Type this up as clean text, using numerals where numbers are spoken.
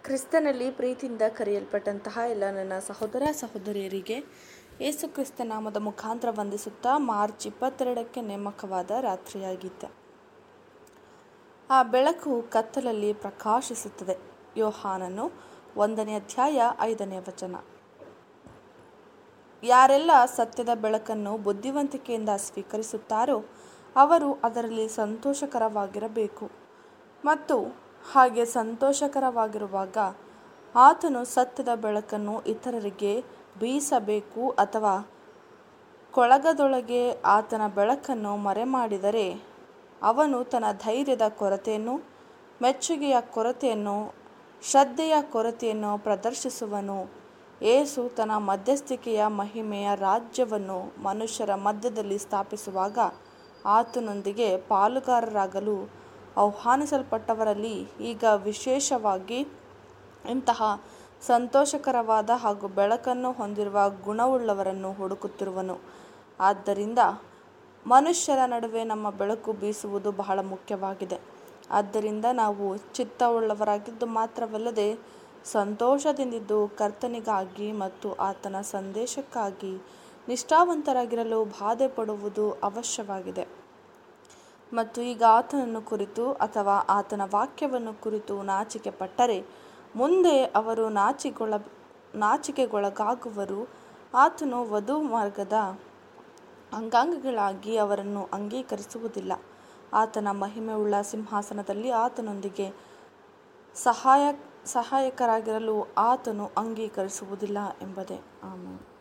ಕ್ರಿಸ್ತನಲ್ಲಿ ಪ್ರೀತಿಯಿಂದ ಕರೆಯಲ್ಪಟ್ಟಂತಹ ಎಲ್ಲ ನನ್ನ ಸಹೋದರ ಸಹೋದರಿಯರಿಗೆ ಯೇಸು ಕ್ರಿಸ್ತ ನಾಮದ ಮುಖಾಂತರ ವಂದಿಸುತ್ತಾ ಮಾರ್ಚ್ 22ಕ್ಕೆ ನೇಮಕವಾದ ರಾತ್ರಿಯಾಗಿತ್ತು. ಆ ಬೆಳಕು ಕತ್ತಲಲ್ಲಿ ಪ್ರಕಾಶಿಸುತ್ತದೆ. ಯೋಹಾನನು 1ನೇ ಅಧ್ಯಾಯ 5ನೇ ವಚನ. ಯಾರೆಲ್ಲ ಸತ್ಯದ ಬೆಳಕನ್ನು ಬುದ್ಧಿವಂತಿಕೆಯಿಂದ ಸ್ವೀಕರಿಸುತ್ತಾರೋ ಅವರು ಅದರಲ್ಲಿ ಸಂತೋಷಕರವಾಗಿರಬೇಕು ಮತ್ತು ಹಾಗೆ ಸಂತೋಷಕರವಾಗಿರುವಾಗ ಆತನು ಸತ್ಯದ ಬೆಳಕನ್ನು ಇತರರಿಗೆ ಬೀಸಬೇಕು ಅಥವಾ ಕೊಳಗದೊಳಗೆ ಆತನ ಬೆಳಕನ್ನು ಮರೆಮಾಡಿದರೆ ಅವನು ತನ್ನ ಧೈರ್ಯದ ಕೊರತೆಯನ್ನು, ಮೆಚ್ಚುಗೆಯ ಕೊರತೆಯನ್ನು, ಶ್ರದ್ಧೆಯ ಕೊರತೆಯನ್ನು ಪ್ರದರ್ಶಿಸುವನು. ಯೇಸು ತನ್ನ ಮಧ್ಯಸ್ಥಿಕೆಯ ಮಹಿಮೆಯ ರಾಜ್ಯವನ್ನು ಮನುಷ್ಯರ ಮಧ್ಯದಲ್ಲಿ ಸ್ಥಾಪಿಸುವಾಗ ಆತನೊಂದಿಗೆ ಪಾಲುಗಾರರಾಗಲು ಆಹ್ವಾನಿಸಲ್ಪಟ್ಟವರಲ್ಲಿ ಈಗ ವಿಶೇಷವಾಗಿ ಇಂತಹ ಸಂತೋಷಕರವಾದ ಹಾಗೂ ಬೆಳಕನ್ನು ಹೊಂದಿರುವ ಗುಣವುಳ್ಳವರನ್ನು ಹುಡುಕುತ್ತಿರುವನು. ಆದ್ದರಿಂದ ಮನುಷ್ಯರ ನಡುವೆ ನಮ್ಮ ಬೆಳಕು ಬೀಸುವುದು ಬಹಳ ಮುಖ್ಯವಾಗಿದೆ. ಆದ್ದರಿಂದ ನಾವು ಚಿತ್ತವುಳ್ಳವರಾಗಿದ್ದು ಮಾತ್ರವಲ್ಲದೆ ಸಂತೋಷದಿಂದಿದ್ದು ಕರ್ತನಿಗಾಗಿ ಮತ್ತು ಆತನ ಸಂದೇಶಕ್ಕಾಗಿ ನಿಷ್ಠಾವಂತರಾಗಿರಲು ಬಾಧೆ ಪಡುವುದು ಅವಶ್ಯವಾಗಿದೆ. ಮತ್ತು ಈಗ ಆತನನ್ನು ಕುರಿತು ಅಥವಾ ಆತನ ವಾಕ್ಯವನ್ನು ಕುರಿತು ನಾಚಿಕೆ ಪಟ್ಟರೆ ಮುಂದೆ ಅವರು ನಾಚಿಕೆಗೊಳಗಾಗುವರು. ಆತನು ವಧು ಮಾರ್ಗದ ಅಂಗಾಂಗಗಳಾಗಿ ಅವರನ್ನು ಅಂಗೀಕರಿಸುವುದಿಲ್ಲ. ಆತನ ಮಹಿಮೆಯುಳ್ಳ ಸಿಂಹಾಸನದಲ್ಲಿ ಆತನೊಂದಿಗೆ ಸಹಾಯಕರಾಗಿರಲು ಆತನು ಅಂಗೀಕರಿಸುವುದಿಲ್ಲ ಎಂಬುದೇ. ಆಮೆನ್.